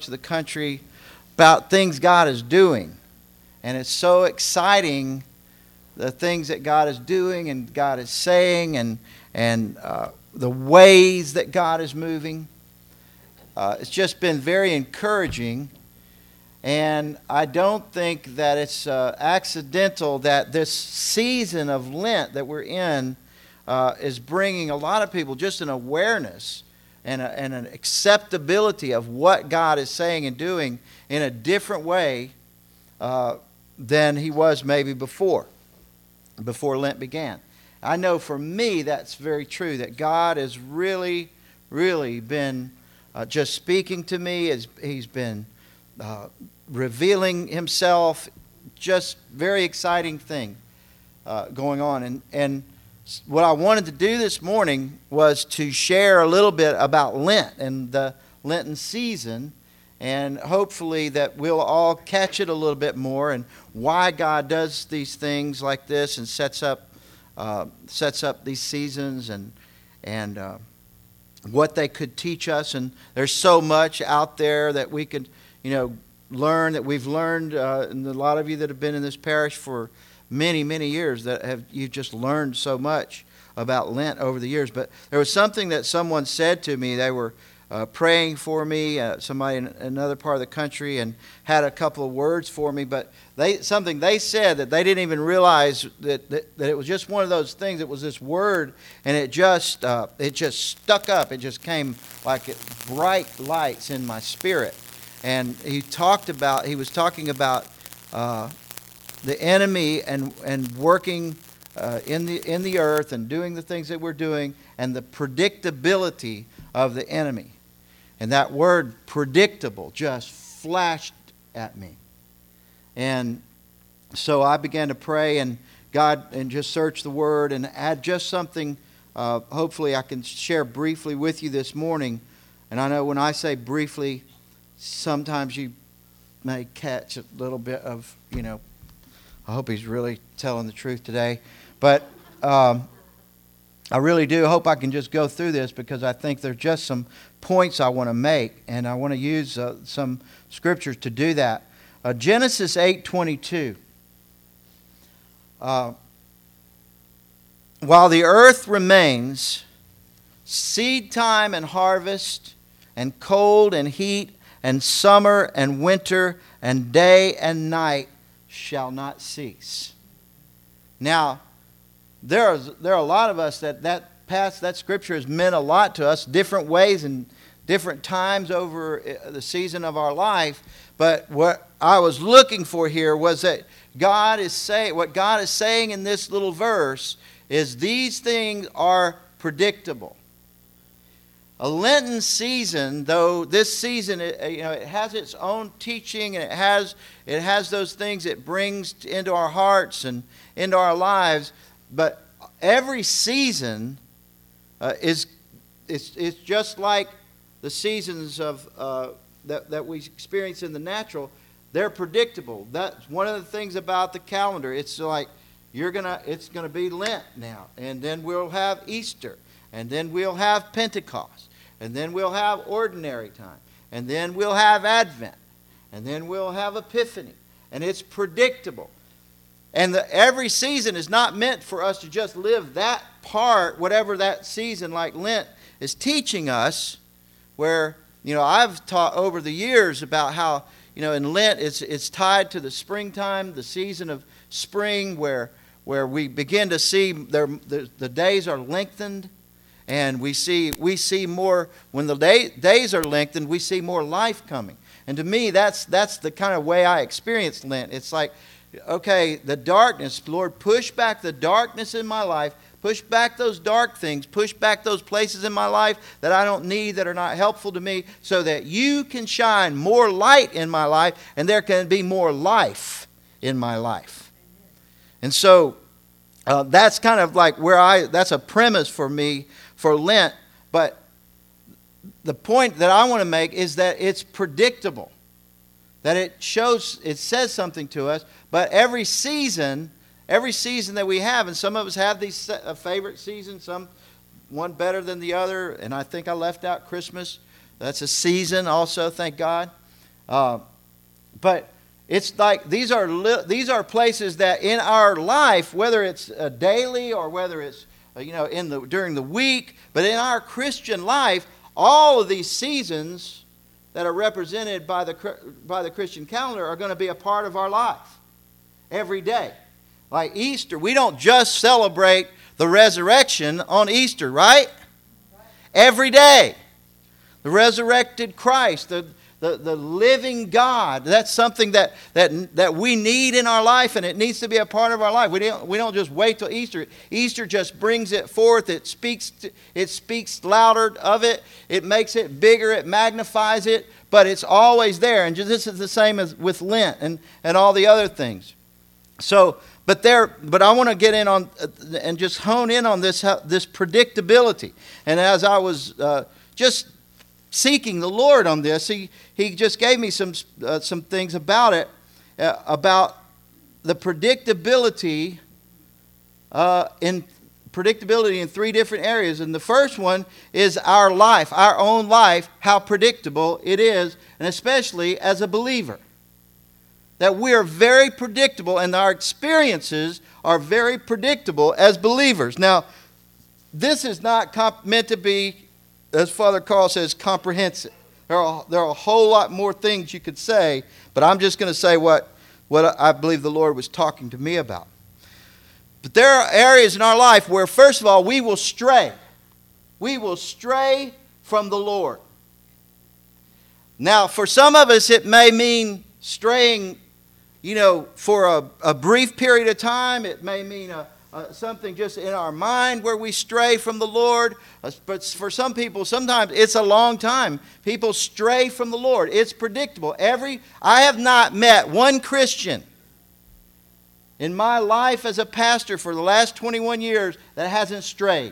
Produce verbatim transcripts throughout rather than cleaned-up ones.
parts of the country about things God is doing. And it's so exciting, the things that God is doing and God is saying, and, and uh, the ways that God is moving. Uh, it's just been very encouraging. And I don't think that it's uh, accidental that this season of Lent that we're in uh, is bringing a lot of people just an awareness and, a, and an acceptability of what God is saying and doing in a different way uh, than he was maybe before, before Lent began. I know for me that's very true, that God has really, really been uh, just speaking to me. As he's been uh, revealing himself. Just very exciting thing uh, going on. And, and what I wanted to do this morning was to share a little bit about Lent and the Lenten season, and hopefully that we'll all catch it a little bit more, and why God does these things like this and sets up uh, sets up these seasons, and and uh, what they could teach us. And there's so much out there that we could, you know, learn, that we've learned, uh, and a lot of you that have been in this parish for many, many years, that have you've just learned so much about Lent over the years. But there was something that someone said to me. They were uh, praying for me, uh, somebody in another part of the country, and had a couple of words for me. But they something they said that they didn't even realize that, that, that it was just one of those things. It was this word, and it just uh, it just stuck up. It just came like it, bright lights in my spirit. And he talked about, he was talking about uh, the enemy and and working uh, in the in the earth and doing the things that we're doing, and the predictability of the enemy. And that word predictable just flashed at me. And so I began to pray, and God, and just search the word and add just something. Uh, hopefully I can share briefly with you this morning. And I know when I say briefly, sometimes you may catch a little bit of, you know, I hope he's really telling the truth today. But um, I really do hope I can just go through this, because I think there's just some points I want to make, and I want to use uh, some scriptures to do that. Uh, Genesis eight twenty-two. Uh, While the earth remains, seed time and harvest, and cold and heat, and summer and winter, and day and night shall not cease. Now, there are, there are a lot of us that that past, that scripture has meant a lot to us, different ways and different times over the season of our life. But what I was looking for here was that God is saying, what God is saying in this little verse is these things are predictable. A Lenten season, though this season, it, you know, it has its own teaching, and it has it has those things it brings into our hearts and into our lives. But every season uh, is it's it's just like the seasons of uh, that that we experience in the natural. They're predictable. That's one of the things about the calendar. It's like you're gonna it's gonna be Lent now, and then we'll have Easter. And then we'll have Pentecost. And then we'll have ordinary time. And then we'll have Advent. And then we'll have Epiphany. And it's predictable. And the, every season is not meant for us to just live that part, whatever that season like Lent is teaching us. Where, you know, I've taught over the years about how, you know, in Lent it's, it's tied to the springtime, the season of spring, where, where we begin to see their, the, the days are lengthened. And we see we see more, when the day, days are lengthened, we see more life coming. And to me, that's that's the kind of way I experience Lent. It's like, okay, the darkness, Lord, push back the darkness in my life, push back those dark things, push back those places in my life that I don't need, that are not helpful to me, so that you can shine more light in my life, and there can be more life in my life. And so uh, that's kind of like where I, that's a premise for me for Lent. But the point that I want to make is that it's predictable, that it shows, it says something to us. But every season, every season that we have, and some of us have these favorite seasons, some one better than the other, and I think I left out Christmas. That's a season also, thank God. Uh, but it's like these are li- these are places that in our life, whether it's uh, daily or whether it's uh, you know in the during the week, but in our Christian life, all of these seasons that are represented by the by the Christian calendar are going to be a part of our life every day. Like Easter, we don't just celebrate the resurrection on Easter, right? Every day, the resurrected Christ, the The, the living God. That's something that, that, that we need in our life, and it needs to be a part of our life. We don't, we don't just wait till Easter. Easter just brings it forth. It speaks, to, it speaks louder of it. It makes it bigger. It magnifies it. But it's always there. And just, this is the same as with Lent and, and all the other things. So, but there, but I want to get in on and just hone in on this, this predictability. And as I was uh, just seeking the Lord on this, he he just gave me some uh, some things about it, uh, about the predictability uh, in predictability in three different areas. And the first one is our life, our own life, how predictable it is, and especially as a believer, that we are very predictable, and our experiences are very predictable as believers. Now, this is not comp- meant to be, as Father Carl says, comprehensive. There are, there are a whole lot more things you could say, but I'm just going to say what, what I believe the Lord was talking to me about. But there are areas in our life where, first of all, we will stray. We will stray from the Lord. Now, for some of us, it may mean straying, you know, for a, a brief period of time. It may mean a Uh, something just in our mind where we stray from the Lord. Uh, but for some people, sometimes it's a long time. People stray from the Lord. It's predictable. Every I have not met one Christian in my life as a pastor for the last twenty-one years that hasn't strayed.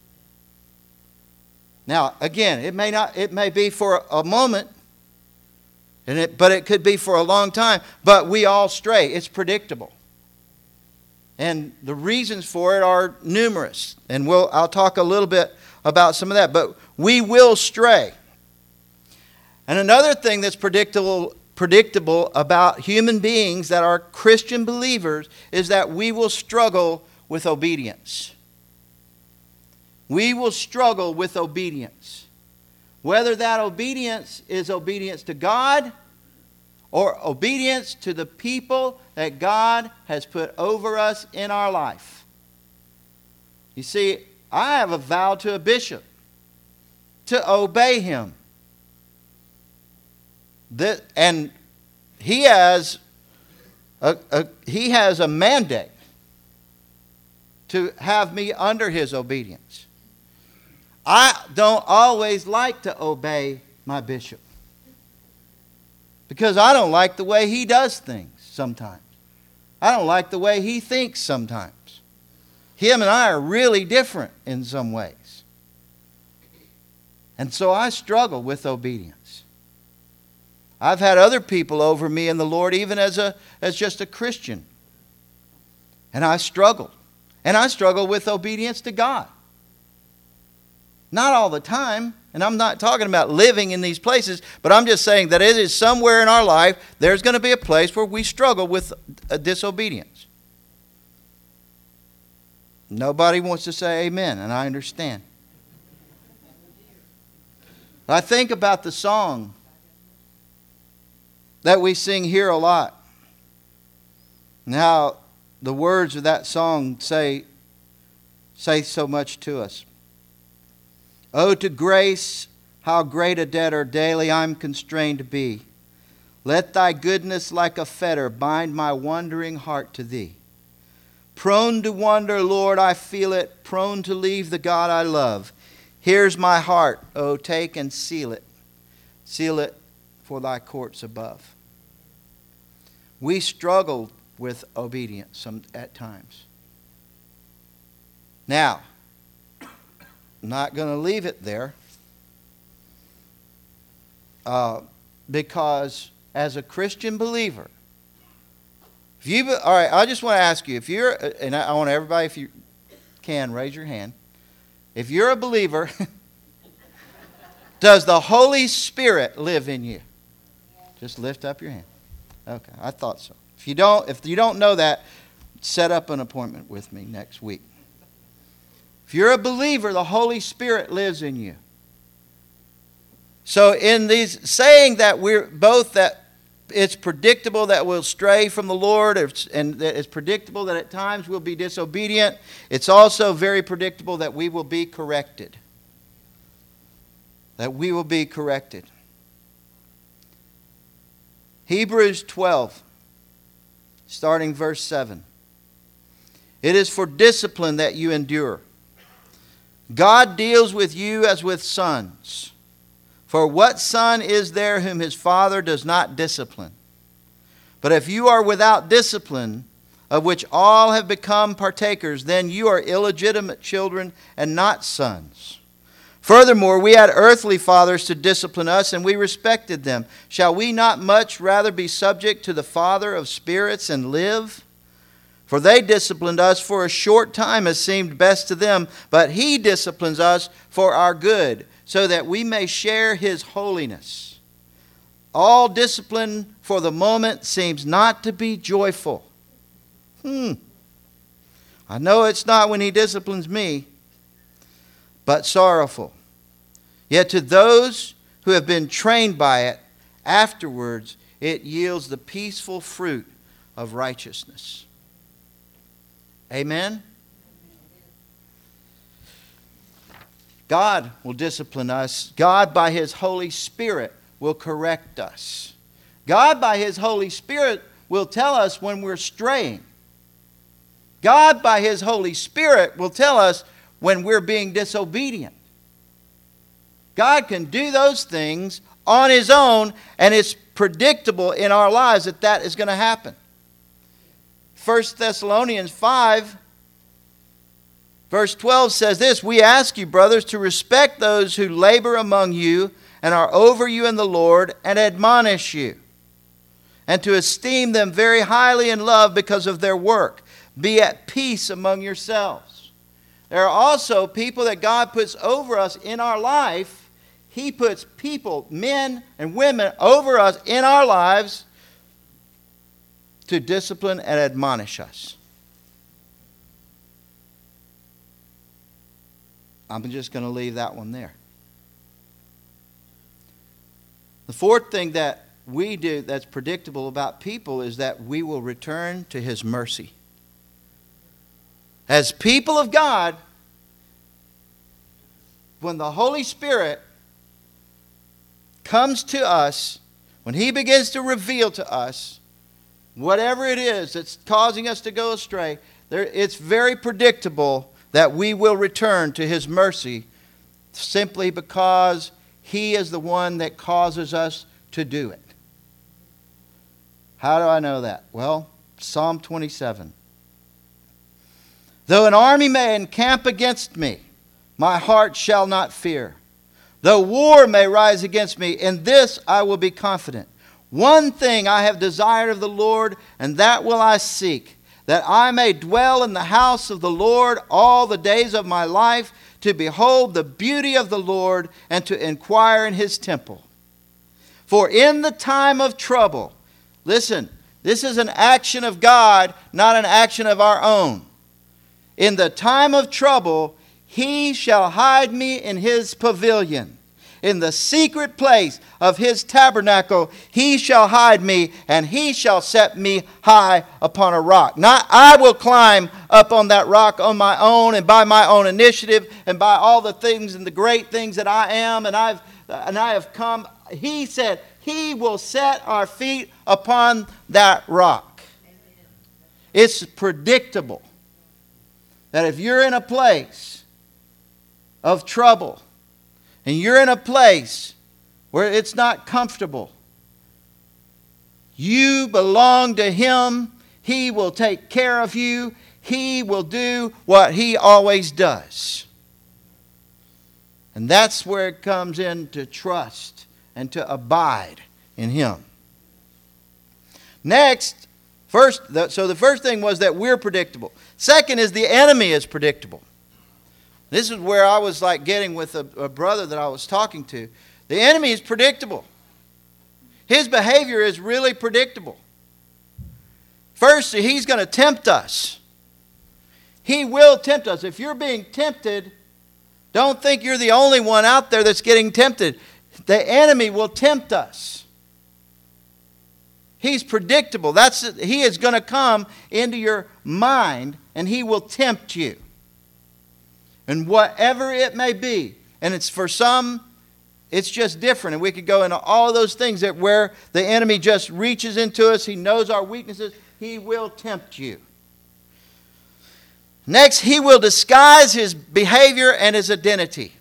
Now, again, it may not. It may be for a moment, and it, but it could be for a long time. But we all stray. It's predictable. And the reasons for it are numerous. And we'll, I'll talk a little bit about some of that. But we will stray. And another thing that's predictable, predictable about human beings that are Christian believers is that we will struggle with obedience. We will struggle with obedience. Whether that obedience is obedience to God or obedience to the people that God has put over us in our life. You see, I have a vow to a bishop to obey him. That, and he has a, a, he has a mandate to have me under his obedience. I don't always like to obey my bishop, because I don't like the way he does things sometimes. I don't like the way he thinks sometimes. Him and I are really different in some ways. And so I struggle with obedience. I've had other people over me in the Lord, even as a as just a Christian. And I struggled. And I struggle with obedience to God. Not all the time. And I'm not talking about living in these places, but I'm just saying that it is somewhere in our life, there's going to be a place where we struggle with a disobedience. Nobody wants to say amen, and I understand. I think about the song that we sing here a lot. Now, the words of that song say, say so much to us. Oh, to grace, how great a debtor daily I'm constrained to be. Let thy goodness like a fetter bind my wandering heart to thee. Prone to wander, Lord, I feel it, prone to leave the God I love. Here's my heart, oh, take and seal it. Seal it for thy courts above. We struggle with obedience some, at times. Now, I'm not going to leave it there, uh, because as a Christian believer, if you, all right, I just want to ask you, if you're, and I want everybody, if you can, raise your hand. If you're a believer, does the Holy Spirit live in you? Just lift up your hand. Okay, I thought so. If you don't, if you don't know that, set up an appointment with me next week. If you're a believer, the Holy Spirit lives in you. So in these saying that we're both that it's predictable that we'll stray from the Lord, and that it's predictable that at times we'll be disobedient, it's also very predictable that we will be corrected. That we will be corrected. Hebrews twelve, starting verse seven. It is for discipline that you endure. God deals with you as with sons. For what son is there whom his father does not discipline? But if you are without discipline, of which all have become partakers, then you are illegitimate children and not sons. Furthermore, we had earthly fathers to discipline us, and we respected them. Shall we not much rather be subject to the Father of spirits and live? For they disciplined us for a short time as seemed best to them, but He disciplines us for our good, so that we may share His holiness. All discipline for the moment seems not to be joyful. Hmm. I know it's not when He disciplines me, but sorrowful. Yet to those who have been trained by it, afterwards it yields the peaceful fruit of righteousness. Amen? God will discipline us. God, by His Holy Spirit, will correct us. God, by His Holy Spirit, will tell us when we're straying. God, by His Holy Spirit, will tell us when we're being disobedient. God can do those things on His own, and it's predictable in our lives that that is going to happen. First Thessalonians five, verse twelve says this, we ask you, brothers, to respect those who labor among you and are over you in the Lord and admonish you, and to esteem them very highly in love because of their work. Be at peace among yourselves. There are also people that God puts over us in our life. He puts people, men and women, over us in our lives to discipline and admonish us. I'm just going to leave that one there. The fourth thing that we do that's predictable about people is that we will return to His mercy. As people of God, when the Holy Spirit comes to us, when He begins to reveal to us whatever it is that's causing us to go astray, there, it's very predictable that we will return to His mercy simply because He is the one that causes us to do it. How do I know that? Well, Psalm twenty-seven. Though an army may encamp against me, my heart shall not fear. Though war may rise against me, in this I will be confident. One thing I have desired of the Lord, and that will I seek, that I may dwell in the house of the Lord all the days of my life, to behold the beauty of the Lord, and to inquire in His temple. For in the time of trouble, listen, this is an action of God, not an action of our own. In the time of trouble, He shall hide me in His pavilion. In the secret place of His tabernacle, He shall hide me, and He shall set me high upon a rock. Not I will climb up on that rock on my own and by my own initiative and by all the things and the great things that I am and I've and I have come. He said He will set our feet upon that rock. It's predictable that if you're in a place of trouble, and you're in a place where it's not comfortable, you belong to Him. He will take care of you. He will do what He always does. And that's where it comes in to trust and to abide in Him. Next, first, so the first thing was that we're predictable. Second is the enemy is predictable. This is where I was like getting with a, a brother that I was talking to. The enemy is predictable. His behavior is really predictable. First, he's going to tempt us. He will tempt us. If you're being tempted, don't think you're the only one out there that's getting tempted. The enemy will tempt us. He's predictable. That's, he is going to come into your mind and he will tempt you. And whatever it may be. And it's for some, it's just different. And we could go into all those things that where the enemy just reaches into us. He knows our weaknesses. He will tempt you. Next, he will disguise his behavior and his identity.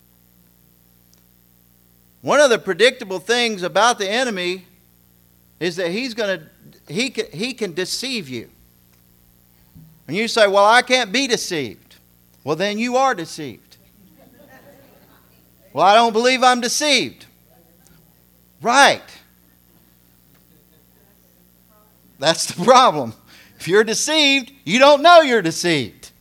One of the predictable things about the enemy is that he's going to he can, he can deceive you. And you say, well, I can't be deceived. Well, then you are deceived. Well, I don't believe I'm deceived. Right. That's the problem. If you're deceived, you don't know you're deceived.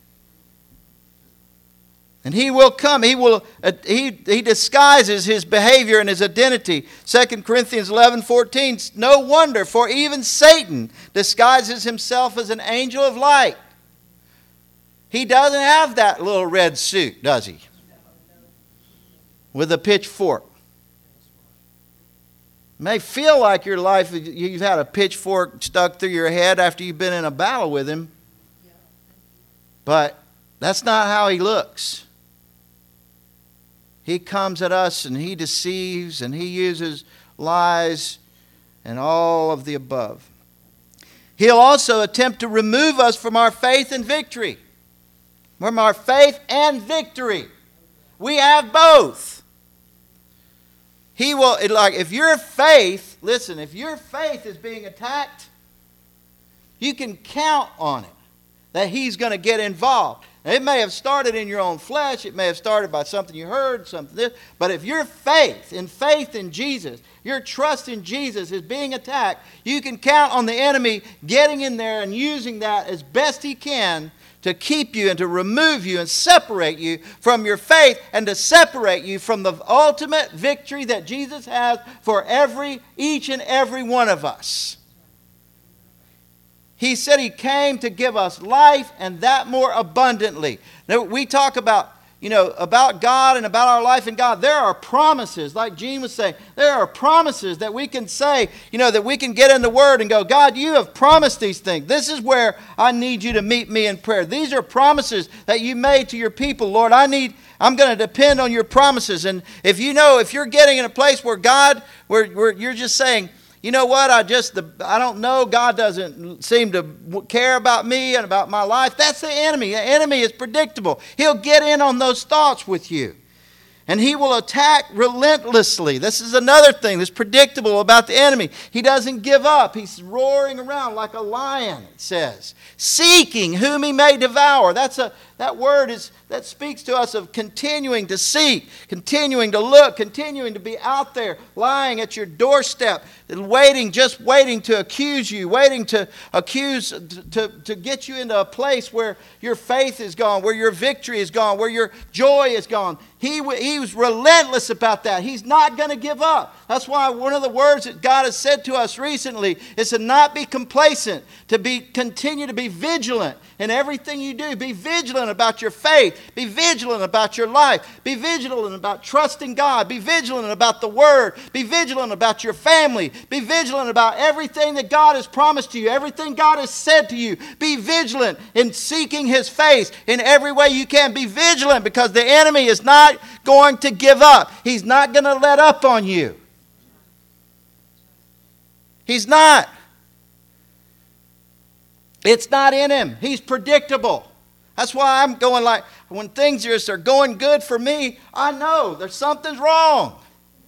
And he will come. He will. Uh, he, he disguises his behavior and his identity. Second Corinthians eleven fourteen. No wonder, for even Satan disguises himself as an angel of light. He doesn't have that little red suit, does he? With a pitchfork. It may feel like your life, you've had a pitchfork stuck through your head after you've been in a battle with him. But that's not how he looks. He comes at us and he deceives and he uses lies and all of the above. He'll also attempt to remove us from our faith and victory. From our faith and victory. We have both. He will, like, if your faith, listen, if your faith is being attacked, you can count on it that he's going to get involved. Now, it may have started in your own flesh. It may have started by something you heard, something this. But if your faith, in faith in Jesus, your trust in Jesus is being attacked, you can count on the enemy getting in there and using that as best he can to keep you and to remove you and separate you from your faith and to separate you from the ultimate victory that Jesus has for every, each and every one of us. He said he came to give us life and that more abundantly. Now, we talk about, you know, about God and about our life in God. There are promises, like Gene was saying, there are promises that we can say, you know, that we can get in the Word and go, God, you have promised these things. This is where I need you to meet me in prayer. These are promises that you made to your people, Lord. I need, I'm going to depend on your promises. And if you know, if you're getting in a place where God, where, where you're just saying, you know what, I just, the, I don't know, God doesn't seem to care about me and about my life. That's the enemy. The enemy is predictable. He'll get in on those thoughts with you. And he will attack relentlessly. This is another thing that's predictable about the enemy. He doesn't give up. He's roaring around like a lion, it says, seeking whom he may devour. That's a, that word is, that speaks to us of continuing to seek, continuing to look, continuing to be out there, lying at your doorstep, waiting, just waiting to accuse you, waiting to accuse, to, to, to get you into a place where your faith is gone, where your victory is gone, where your joy is gone. He, he was relentless about that. He's not going to give up. That's why one of the words that God has said to us recently is to not be complacent, to be continue to be vigilant in everything you do. Be vigilant about your faith. Be vigilant about your life. Be vigilant about trusting God. Be vigilant about the Word. Be vigilant about your family. Be vigilant about everything that God has promised to you, everything God has said to you. Be vigilant in seeking His face in every way you can. Be vigilant because the enemy is not going to give up. He's not going to let up on you. He's not. It's not in him. He's predictable. That's why I'm going like, when things just are going good for me, I know there's something's wrong.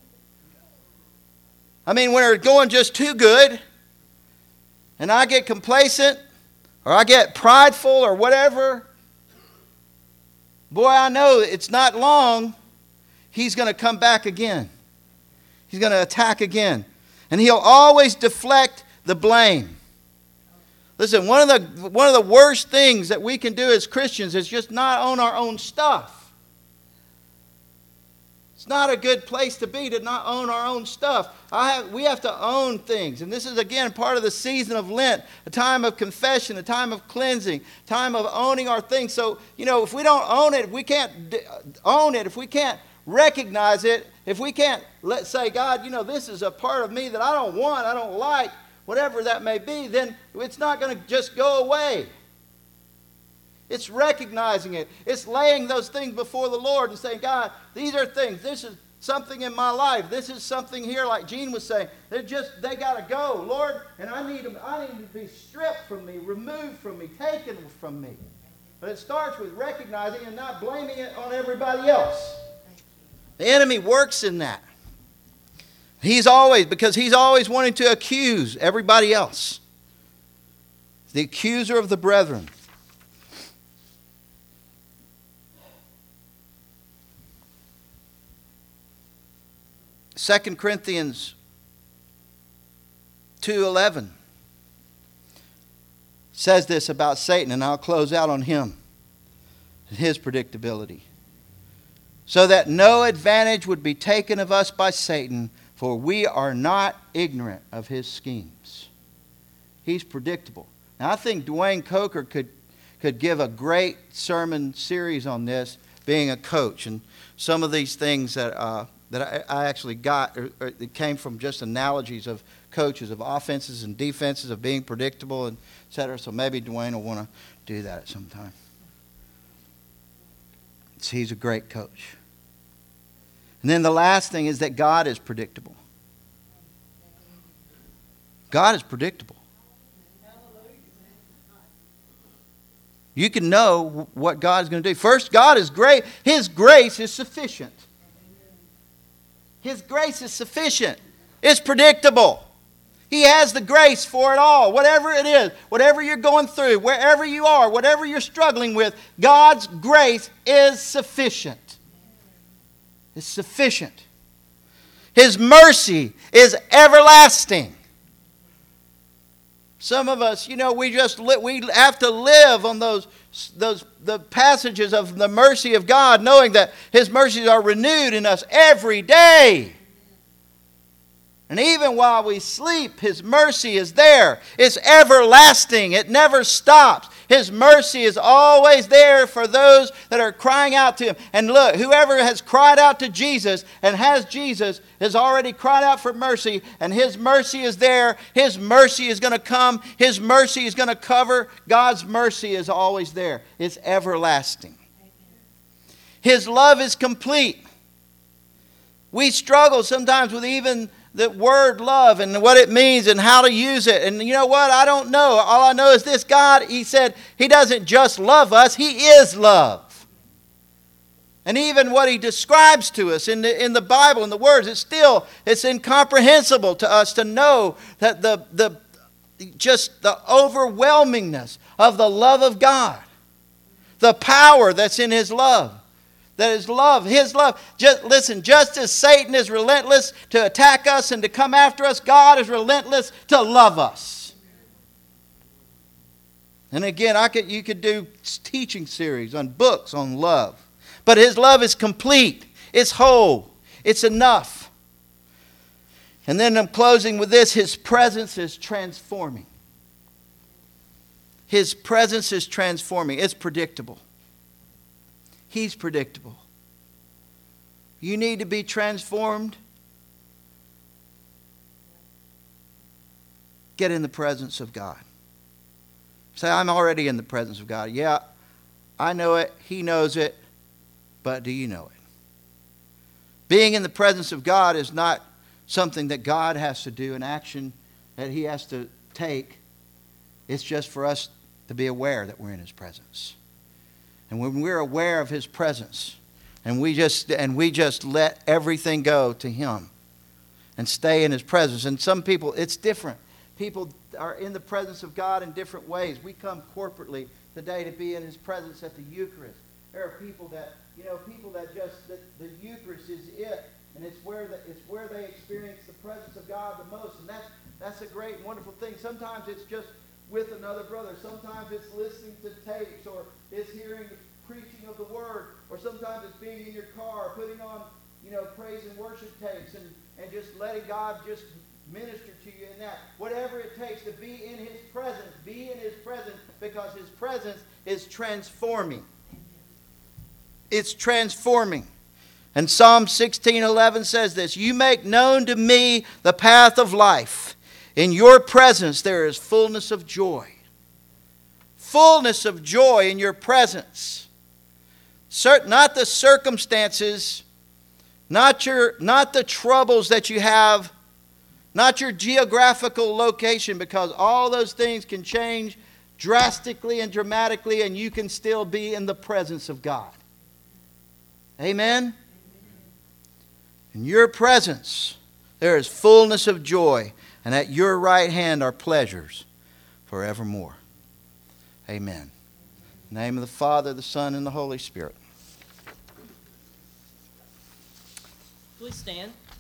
I mean, when they're going just too good, and I get complacent, or I get prideful, or whatever, boy, I know it's not long, he's going to come back again. He's going to attack again. And he'll always deflect the blame. Listen, one of the one of the worst things that we can do as Christians is just not own our own stuff. It's not a good place to be, to not own our own stuff. I have, we have to own things. And this is, again, part of the season of Lent, a time of confession, a time of cleansing, time of owning our things. So, you know, if we don't own it, if we can't d- own it, if we can't recognize it, if we can't let's say, God, you know, this is a part of me that I don't want, I don't like, whatever that may be, then it's not going to just go away. It's recognizing it. It's laying those things before the Lord and saying, God, these are things. This is something in my life. This is something here, like Gene was saying. They're just, they got to go, Lord, and I need them. I need to be stripped from me, removed from me, taken from me. But it starts with recognizing and not blaming it on everybody else. The enemy works in that. He's always, because he's always wanting to accuse everybody else. The accuser of the brethren. Second Corinthians two eleven says this about Satan, and I'll close out on him and his predictability. So that no advantage would be taken of us by Satan, for we are not ignorant of his schemes. He's predictable. Now, I think Dwayne Coker could, could give a great sermon series on this, being a coach. And some of these things that, uh, that I, I actually got, or, or it came from just analogies of coaches, of offenses and defenses, of being predictable, and et cetera. So maybe Dwayne will want to do that at some time. So he's a great coach. And then the last thing is that God is predictable. God is predictable. You can know what God's going to do. First, God is great. His grace is sufficient. His grace is sufficient. It's predictable. He has the grace for it all. Whatever it is, whatever you're going through, wherever you are, whatever you're struggling with, God's grace is sufficient. It's sufficient. His mercy is everlasting. Some of us, you know, we just li- we have to live on those those the passages of the mercy of God, knowing that His mercies are renewed in us every day. And even while we sleep, His mercy is there. It's everlasting. It never stops. His mercy is always there for those that are crying out to Him. And look, whoever has cried out to Jesus and has Jesus has already cried out for mercy, and His mercy is there. His mercy is going to come. His mercy is going to cover. God's mercy is always there. It's everlasting. His love is complete. We struggle sometimes with even the word love and what it means and how to use it. And you know what? I don't know. All I know is this. God, He said He doesn't just love us. He is love. And even what He describes to us in the, in the Bible, in the words, it's still, it's incomprehensible to us to know that the, the just the overwhelmingness of the love of God, the power that's in His love. That is love, His love. Just listen, just as Satan is relentless to attack us and to come after us, God is relentless to love us. And again, I could you could do teaching series on books on love. But His love is complete. It's whole. It's enough. And then I'm closing with this. His presence is transforming. His presence is transforming. It's predictable. He's predictable. You need to be transformed. Get in the presence of God. Say, I'm already in the presence of God. Yeah, I know it. He knows it. But do you know it? Being in the presence of God is not something that God has to do, an action that He has to take. It's just for us to be aware that we're in His presence. And when we're aware of His presence, and we just and we just let everything go to Him and stay in His presence. And some people, it's different. People are in the presence of God in different ways. We come corporately today to be in His presence at the Eucharist. There are people that, you know, people that just, that the Eucharist is it, and it's where the, it's where they experience the presence of God the most. And that's that's a great and wonderful thing. Sometimes it's just with another brother. Sometimes it's listening to tapes, or it's hearing the preaching of the Word, or sometimes it's being in your car, putting on you know, praise and worship tapes and, and just letting God just minister to you in that. Whatever it takes to be in His presence, be in His presence, because His presence is transforming. It's transforming. And Psalm sixteen eleven says this, "You make known to me the path of life. In your presence there is fullness of joy." Fullness of joy in your presence. Cert- not the circumstances, not your, not the troubles that you have, not your geographical location, because all those things can change drastically and dramatically, and you can still be in the presence of God. Amen? In your presence, there is fullness of joy, and at your right hand are pleasures forevermore. Amen. In the name of the Father, the Son, and the Holy Spirit. Please stand.